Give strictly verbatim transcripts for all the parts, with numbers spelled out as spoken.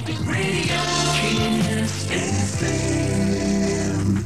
Radio Kiss F M.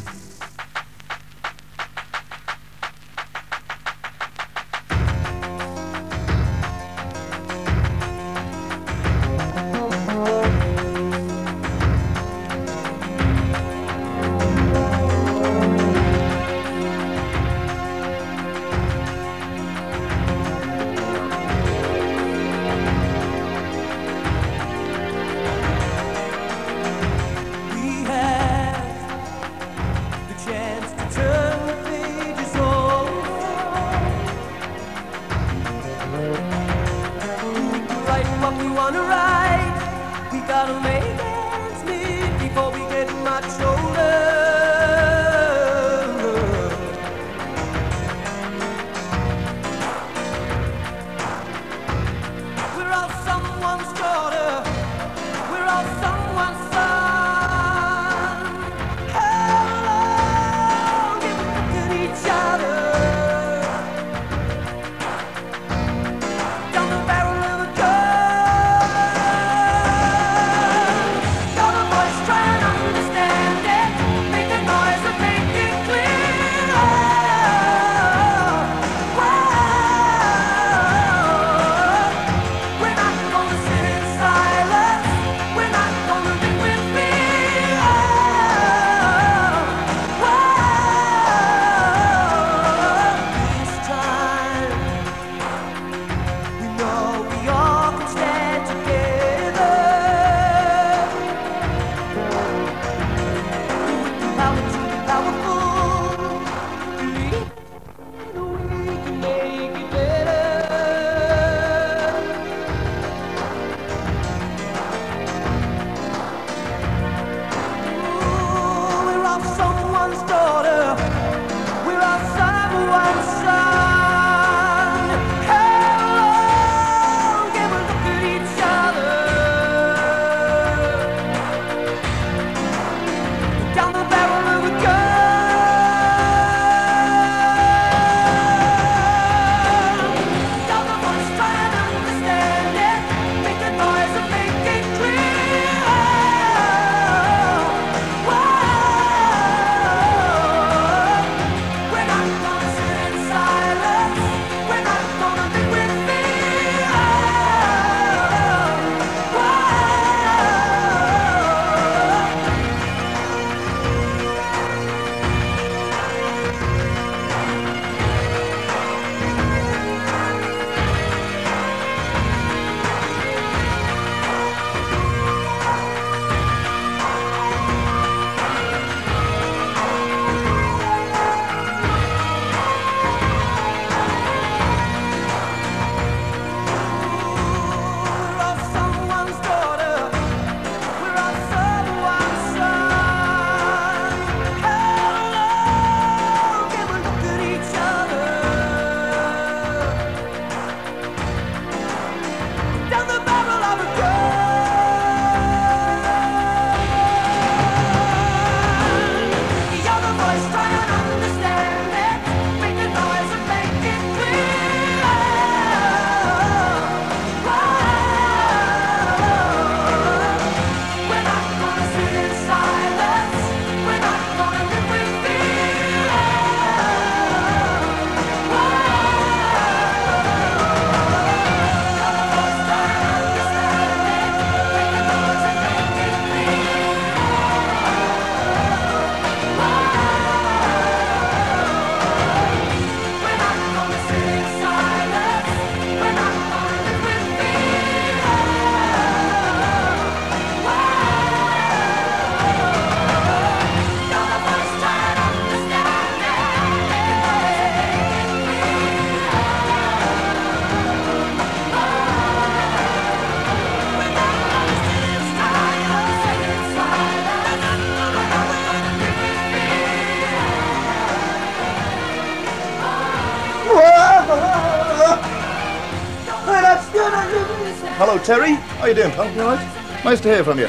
Hello, Terry. How you doing, pal? You all right? Nice to hear from you.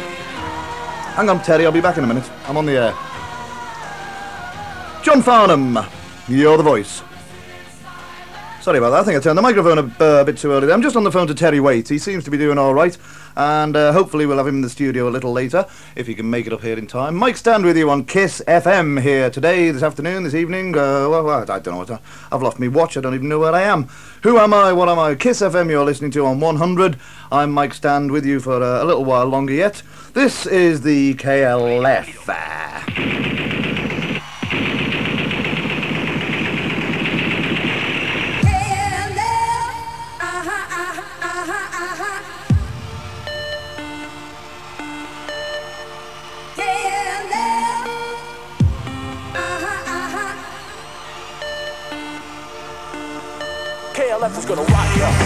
Hang on, Terry. I'll be back in a minute. I'm on the air. John Farnham, you're the voice. Sorry about that. I think I turned the microphone a, uh, a bit too early there. I'm just on the phone to Terry Waite. He seems to be doing all right. And uh, hopefully we'll have him in the studio a little later, if he can make it up here in time. Mike Stand with you on Kiss F M here today, this afternoon, this evening. Uh, well, well, I don't know what I, I've lost my watch. I don't even know where I am. Who am I? What am I? Kiss F M you're listening to on one hundred. I'm Mike Stand with you for uh, a little while longer yet. This is the K L F. K L F is gonna rock ya.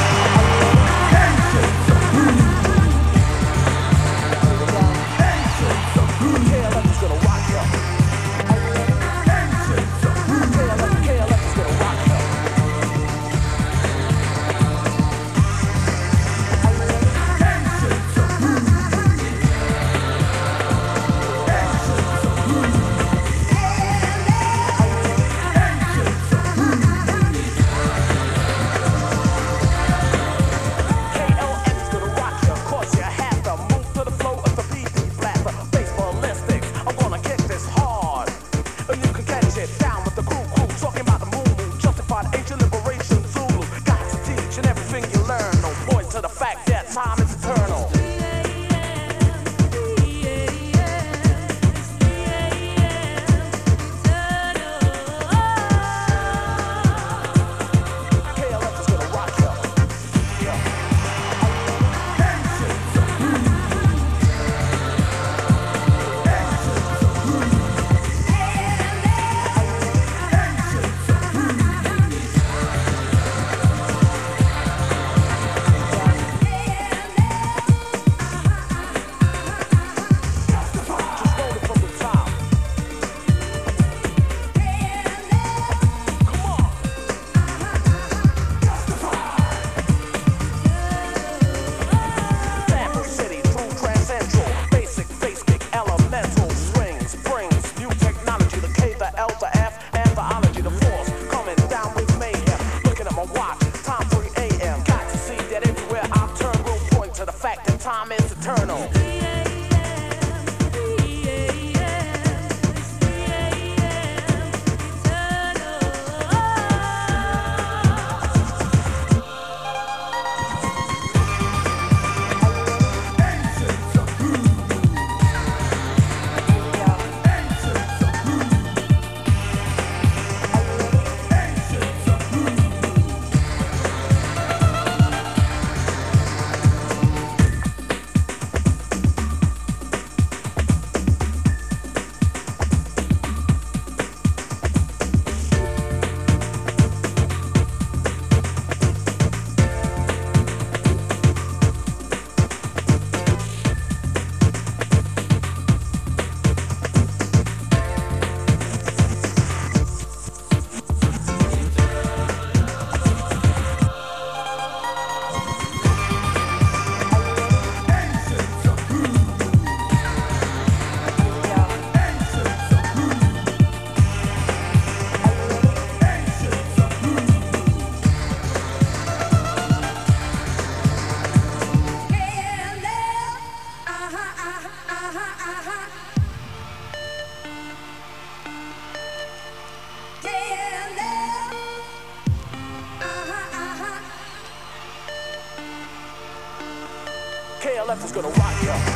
K L F is gonna rock ya.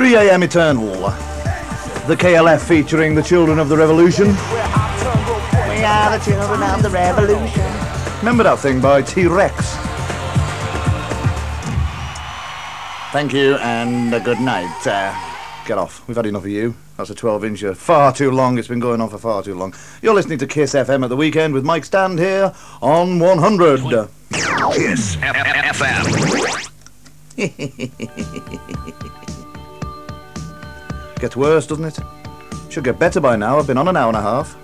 three a m Eternal. The K L F featuring the Children of the Revolution. We are the children of the revolution. Remember that thing by T-Rex? Thank you and a good night. Uh, get off. We've had enough of you. That's a twelve incher. Far too long. It's been going on for far too long. You're listening to Kiss F M at the weekend with Mike Stand here on one hundred. Kiss F M. Gets worse, doesn't it? Should get better by now. I've been on an hour and a half.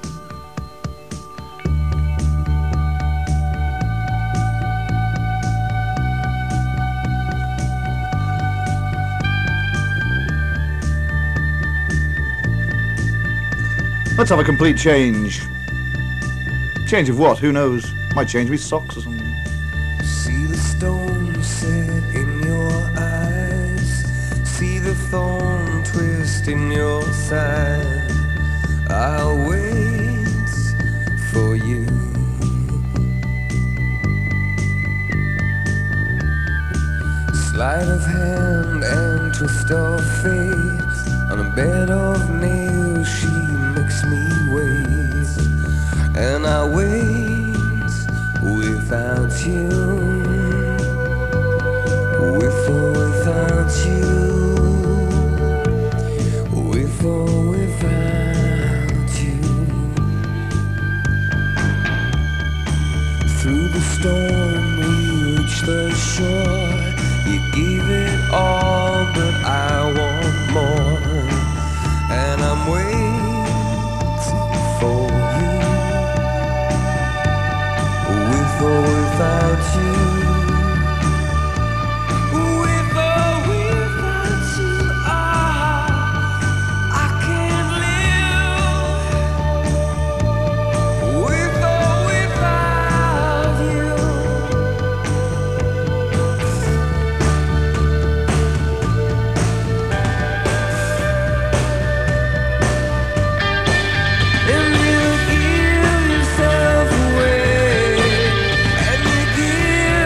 Let's have a complete change. Change of what? Who knows? Might change me socks or something. See the stone set in your eyes. See the thorn twist in your side. I'll wait for you. Sleight of hand and twist of fate. On a bed of nails she makes me wait. And I wait without you. With or without you. With or without you. Through the storm we reach the shore. You gave it all, but I want more. And I'm waiting for you. With or without you. With or without you. Ah, I can't live. With or without you. And you give yourself away. And you give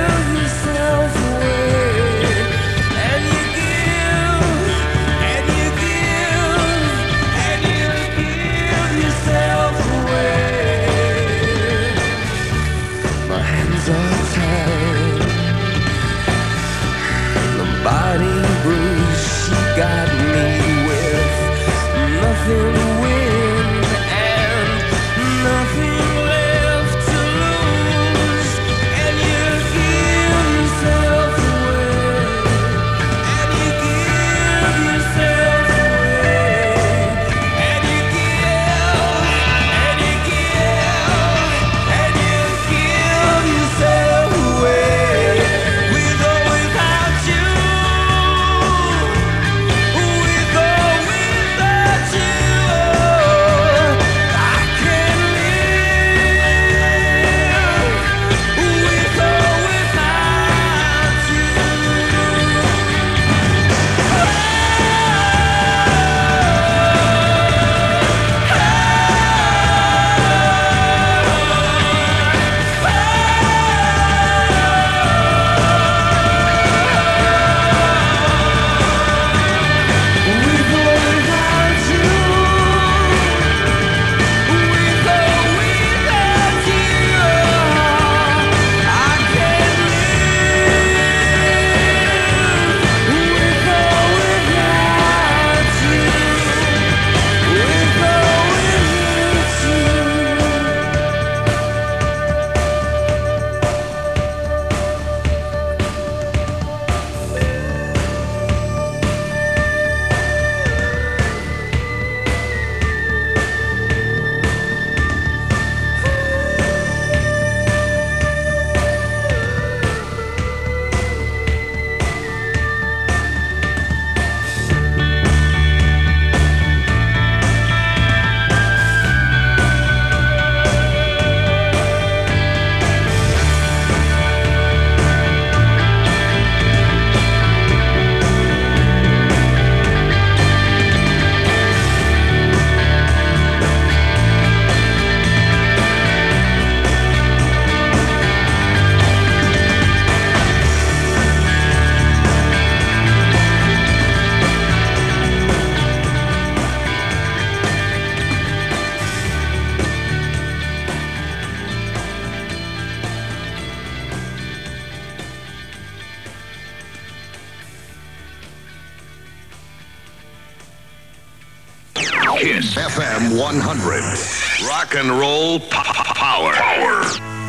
Kiss F M one hundred. Rock and roll p- p- power. Power.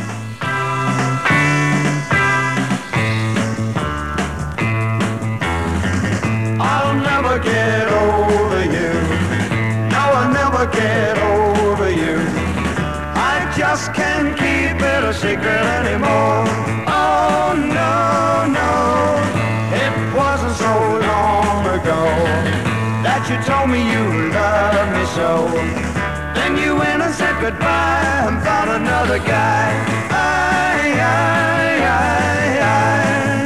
I'll never get over you. No, I'll never get over you. I just can't keep it a secret anymore. Oh, no, no. It wasn't so long ago that you told me you loved me so. Then you went and said goodbye and found another guy. I, I, I, I.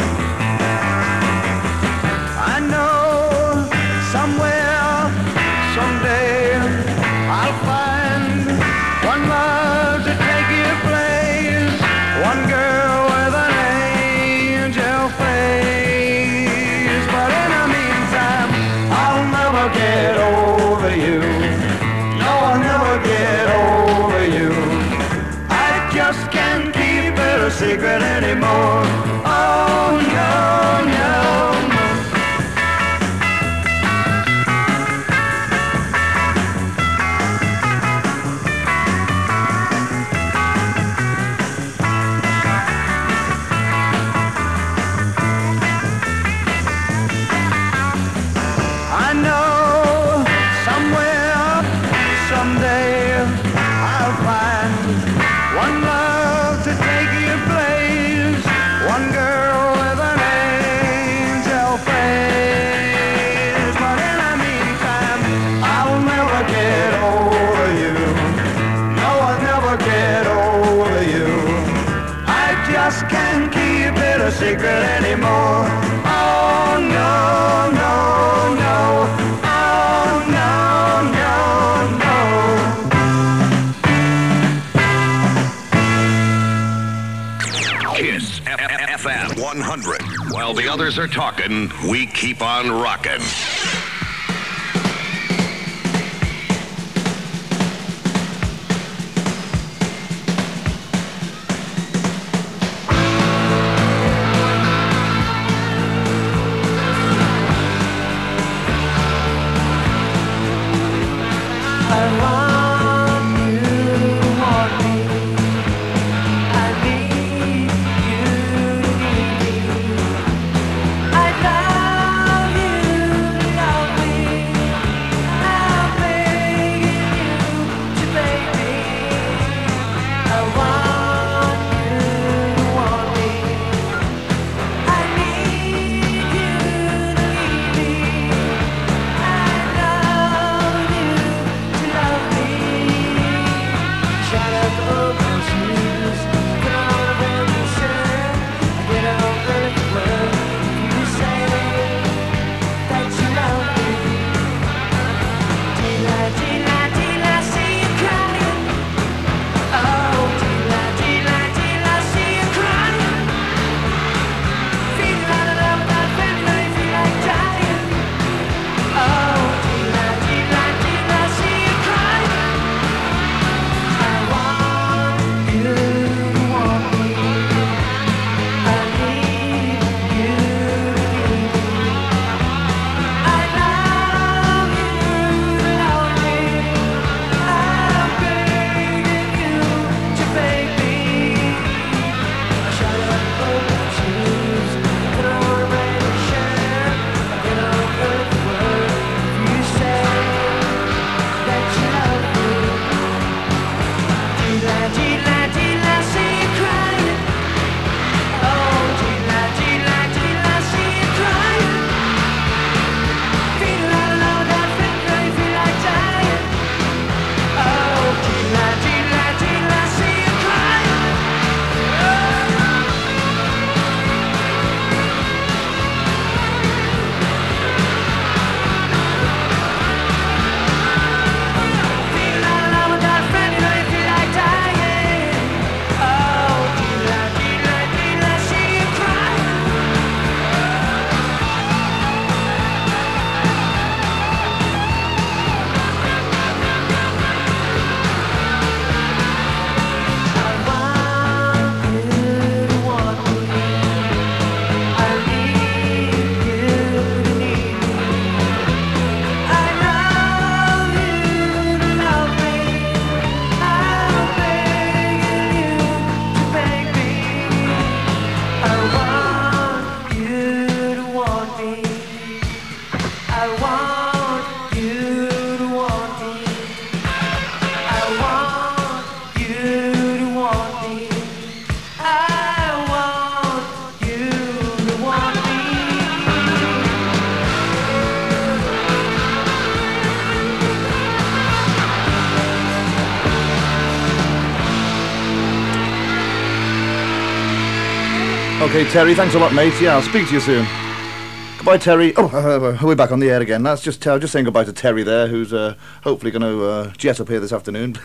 I know somewhere, someday, I'll find one love to take your place, one girl with an angel face. But in the meantime, I'll never get over you. No, I'll never get over you. I just can't keep it a secret anymore. Oh, no, no, no. I know somewhere, someday, I'll find one love to take your place, one girl with an angel face. But in the meantime, I'll never get over you. No, I'll never get over you. I just can't keep it a secret anymore. Oh, no, no, no. Oh, no, no, no. Kiss F M one hundred. While the others are talking, we keep on rocking. I love you. Okay, Terry, thanks a lot, mate. Yeah, I'll speak to you soon. Goodbye, Terry. Oh, uh, we're back on the air again. That's just uh, just saying goodbye to Terry there, who's uh, hopefully going to uh, jet up here this afternoon.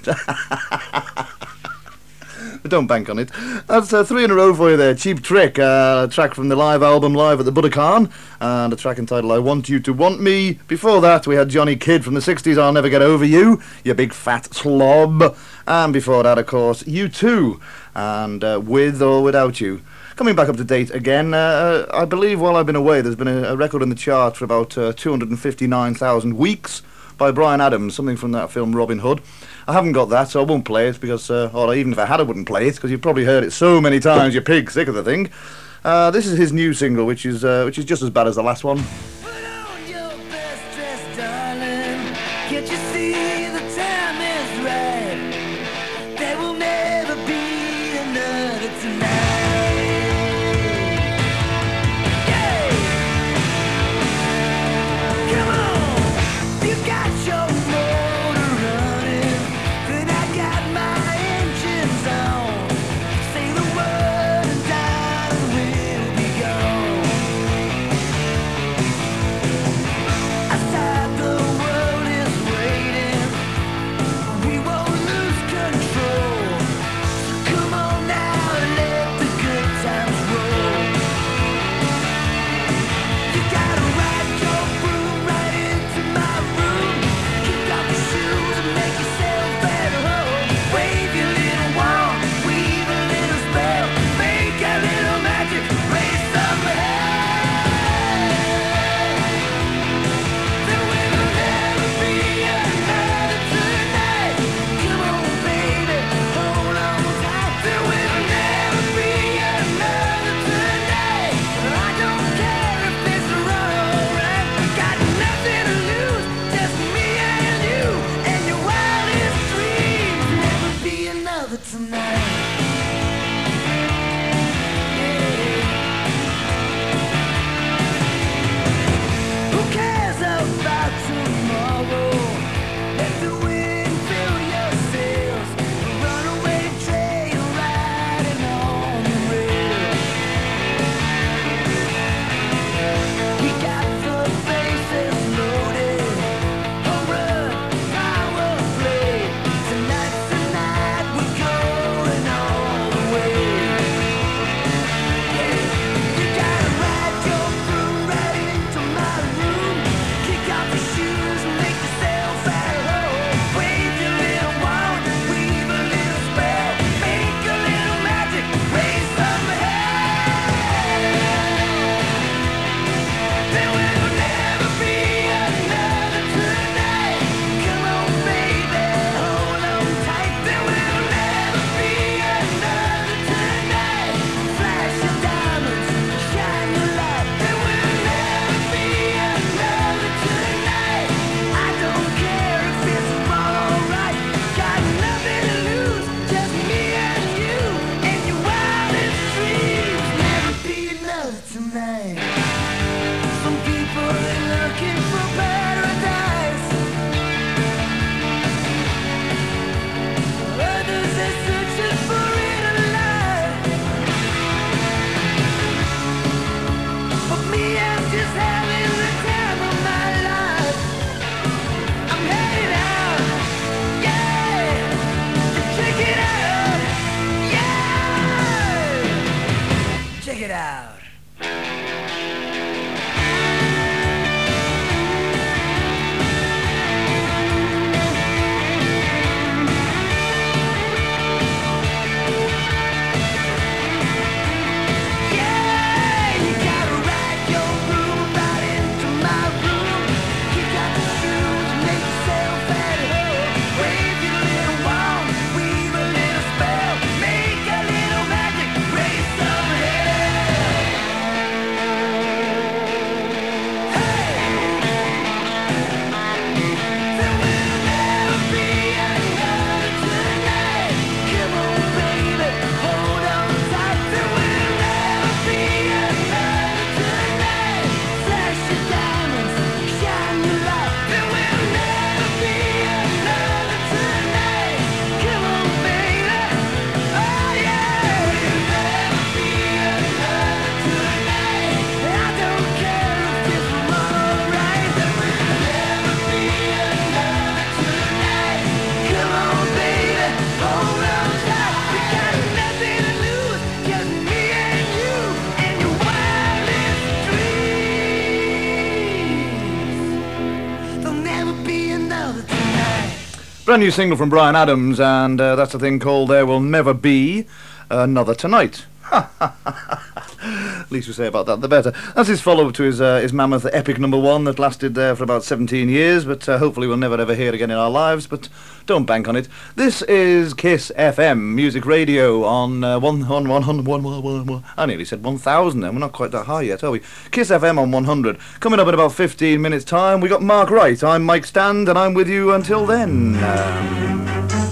But don't bank on it. That's uh, three in a row for you there. Cheap Trick, uh, a track from the live album Live at the Budokan, and a track entitled I Want You to Want Me. Before that, we had Johnny Kidd from the sixties, I'll Never Get Over You, you big fat slob. And before that, of course, U two, and uh, With or Without You. Coming back up to date again, uh, I believe while I've been away, there's been a, a record in the chart for about uh, two hundred fifty-nine thousand weeks by Bryan Adams, something from that film Robin Hood. I haven't got that, so I won't play it, because, uh, or even if I had, I wouldn't play it, because you've probably heard it so many times, you're pig sick of the thing. Uh, this is his new single, which is uh, which is just as bad as the last one. Put on your best dress, darling. Can't you see the time is right? There will never be another tonight. Yeah! Come on! You got your motor running, then I got my engines on. Say the word and darling, we'll be gone. Outside the world is waiting, we won't lose control. So come on now and let the good times roll. You gotta ride your broom right into my room. Kick off your shoes and make yourself at home. Wave your little wand, weave a little spell, make a little magic, raise some hell. There will never be another tonight. Come on, baby, hold on tight. There will never be another tonight. I don't care if it's wrong or right. Got nothing to lose, just me and you and your wildest dreams. Never be another tonight. Who cares about tomorrow? Let the wind fill your sails. Runaway train riding on the rail. We got the bases loaded. Home run, power play. Tonight's the night we're going all the way. You gotta ride your broom right into my room. Kick off your shoes and make yourself at home. Wave your little wand, weave a little spell, make a little magic, raise some hell. There will never be another tonight. Come on, baby, hold on tight. There will never be another tonight. Flash your diamonds, shine your light. There will never be another tonight. I don't care if it's wrong or right. Got nothing to lose, just me and you and your wildest dreams. Never be another tonight. Some people are looking for paradise. Others are searching for inner light. But me, I'm just having the time of my life. I'm headed out, yeah. Check it out, yeah. Check it out. Yeah, you gotta ride your broom right into my room. Kick out the shoes, make yourself at home. Wave your little wand, weave a little spell, make a little magic, raise some hell. Brand new single from Bryan Adams, and uh, that's a thing called There Will Never Be Another Tonight. Least we say about that, the better. That's his follow-up to his uh, his mammoth epic number one that lasted there uh, for about seventeen years, but uh, hopefully we'll never ever hear again in our lives, but don't bank on it. This is Kiss F M, music radio on uh, one, on one, one, one, one, one, one. I nearly said one thousand, and we're not quite that high yet, are we? Kiss F M on one hundred. Coming up in about fifteen minutes' time, we got Mark Wright. I'm Mike Stand, and I'm with you until then. Um,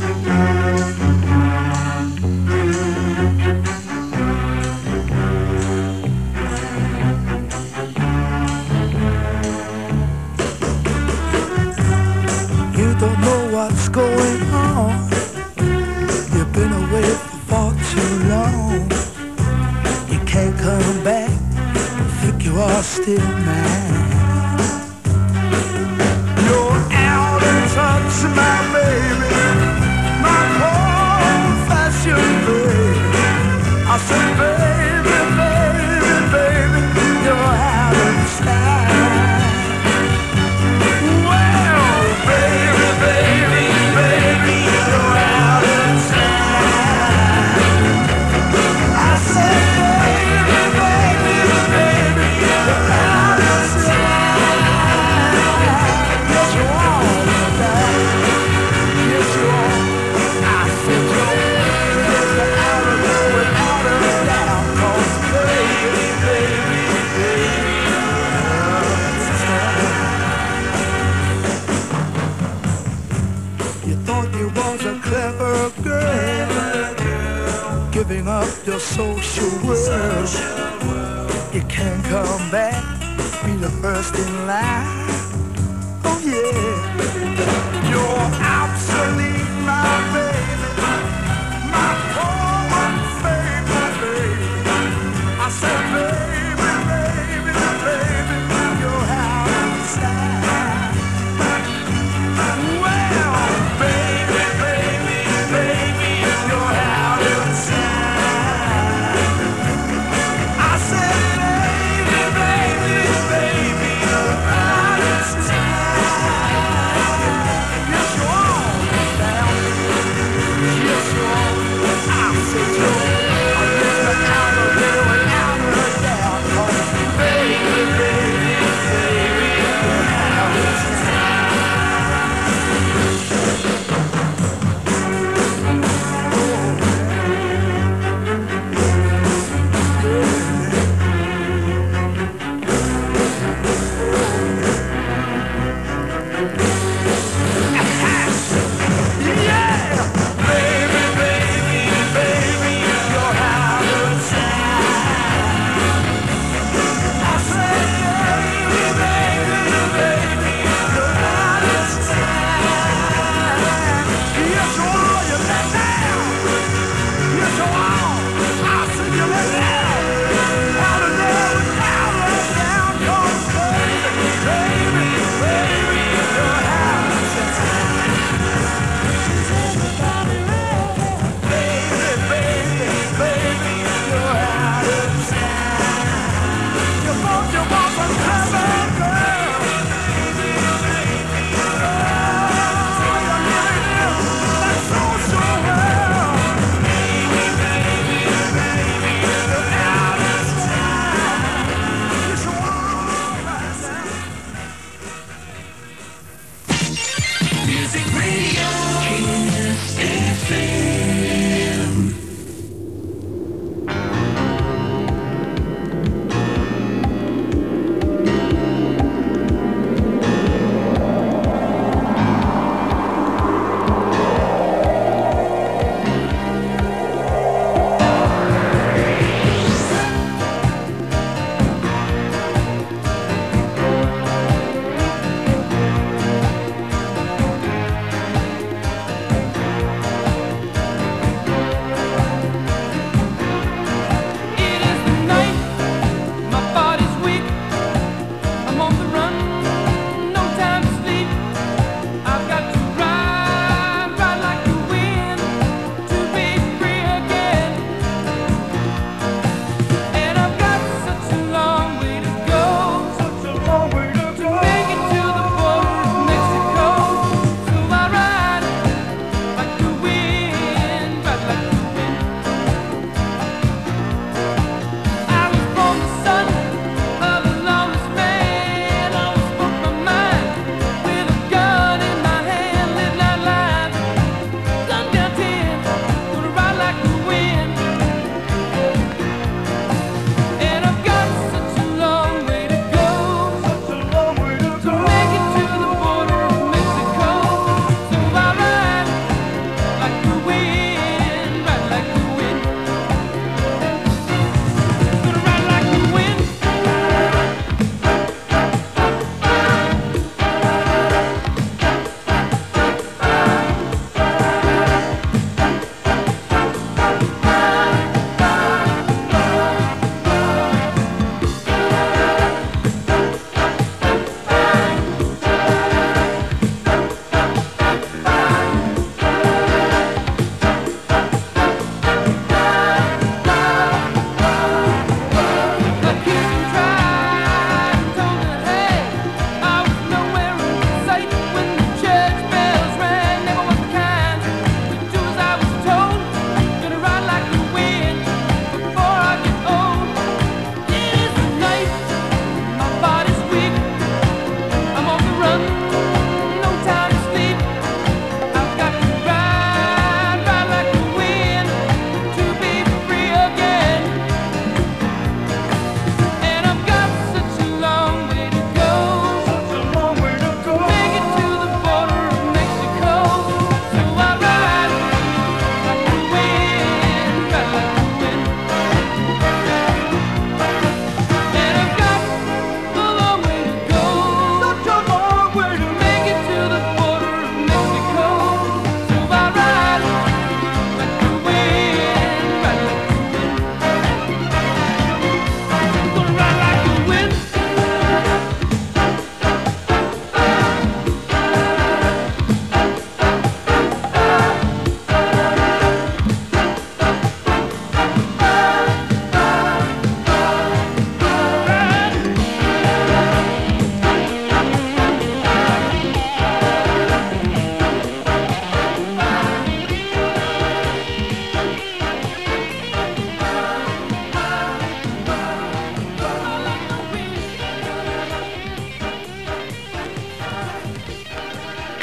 Don't know what's going on. You've been away for far too long. You can't come back. Think you are still mine. You're out of touch, my baby, my old-fashioned baby. I said, baby, baby, baby, you're out of style. Giving up your social world. You can't come back, be the first in line. Oh yeah, you're obsolete, my baby, my poor favorite baby. I said, baby, baby, baby, you're out of style. Well, baby, baby, baby, you're out of style. Yes, you are.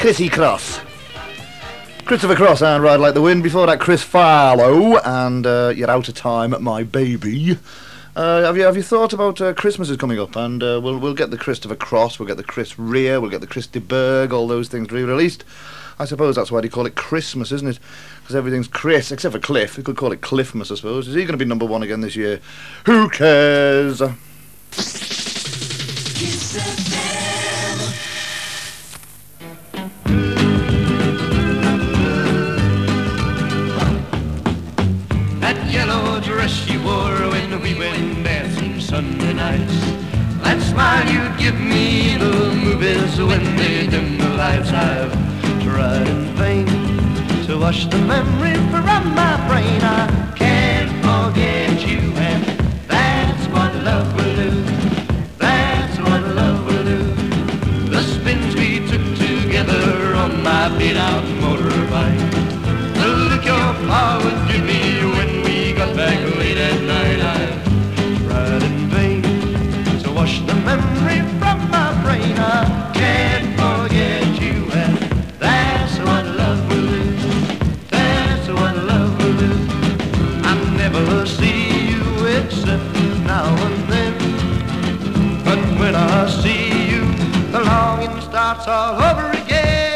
Chrissy Cross. Christopher Cross and Ride Like the Wind. Before that, Chris Farlow and uh, You're Out of Time, My Baby. Uh, have you have you thought about uh, Christmas is coming up, and uh, we'll we'll get the Christopher Cross, we'll get the Chris Rea, we'll get the Chris de Burgh, all those things re-released. I suppose that's why they call it Christmas, isn't it? Because everything's Chris, except for Cliff. You could call it Cliffmas, I suppose. Is he going to be number one again this year? Who cares? That yellow dress she wore when we went dancing Sunday nights. That smile you'd give me in the movies when they dim the lights. I've tried in vain to wash the memory from my brain. I can't forget you, and that's what love will do. That's what love will do. The spins we took together on my beat-out motorbike. The look your pa would give me when we got back late at night. I've tried in vain to wash the memory from my brain. I can't forget you, and that's what love will do. That's what love will do. I never see you except now and then, but when I see you, the longing starts all over again.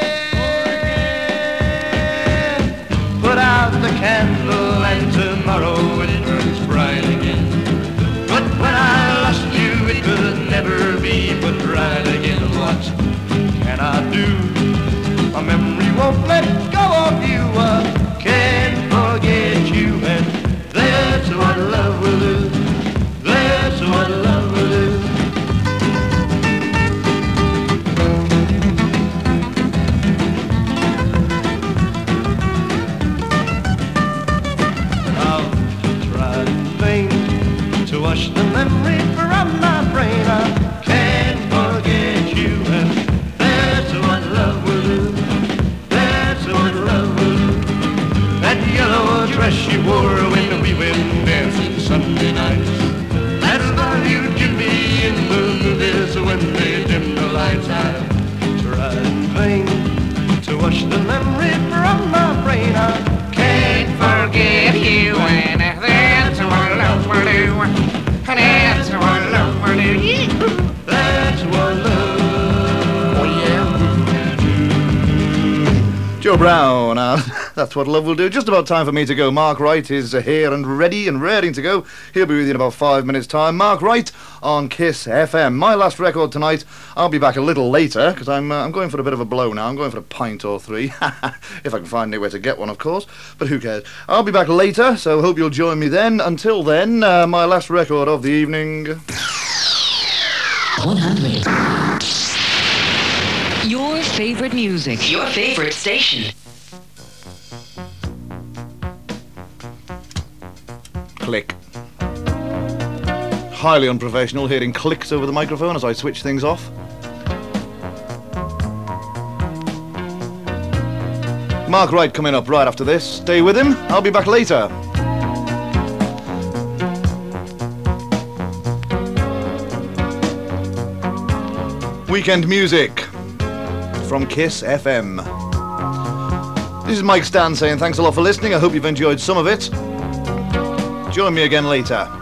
Put out the candle and tomorrow it burns bright again. But when I lost you, it could never be put right again. What can I do? My memory won't let go of you. I can't forget you, and that's what love will do. That's what love will do. I've tried in vain to wash the memory from my brain. I can't forget you, and that's what love will do. That's what love will do. That yellow dress you wore when we went dancing Sunday nights. That smile you give me in the movies when they dim the lights. I've tried in vain to wash the memory from my brain. I can't forget you, and that's what love will do. That's what love will do. That's what love, oh yeah, will do. Joe Brown, uh, that's what love will do. Just about time for me to go. Mark Wright is uh, here and ready and raring to go. He'll be with you in about five minutes' time. Mark Wright on Kiss F M. My last record tonight. I'll be back a little later because I'm uh, I'm going for a bit of a blow now. I'm going for a pint or three, if I can find anywhere to get one, of course. But who cares? I'll be back later, so hope you'll join me then. Until then, uh, my last record of the evening. one hundred. Your favorite music. Your favorite station. Click. Highly unprofessional, hearing clicks over the microphone as I switch things off. Mark Wright coming up right after this. Stay with him. I'll be back later. Weekend music from Kiss F M. This is Mike Stan saying thanks a lot for listening. I hope you've enjoyed some of it. Join me again later.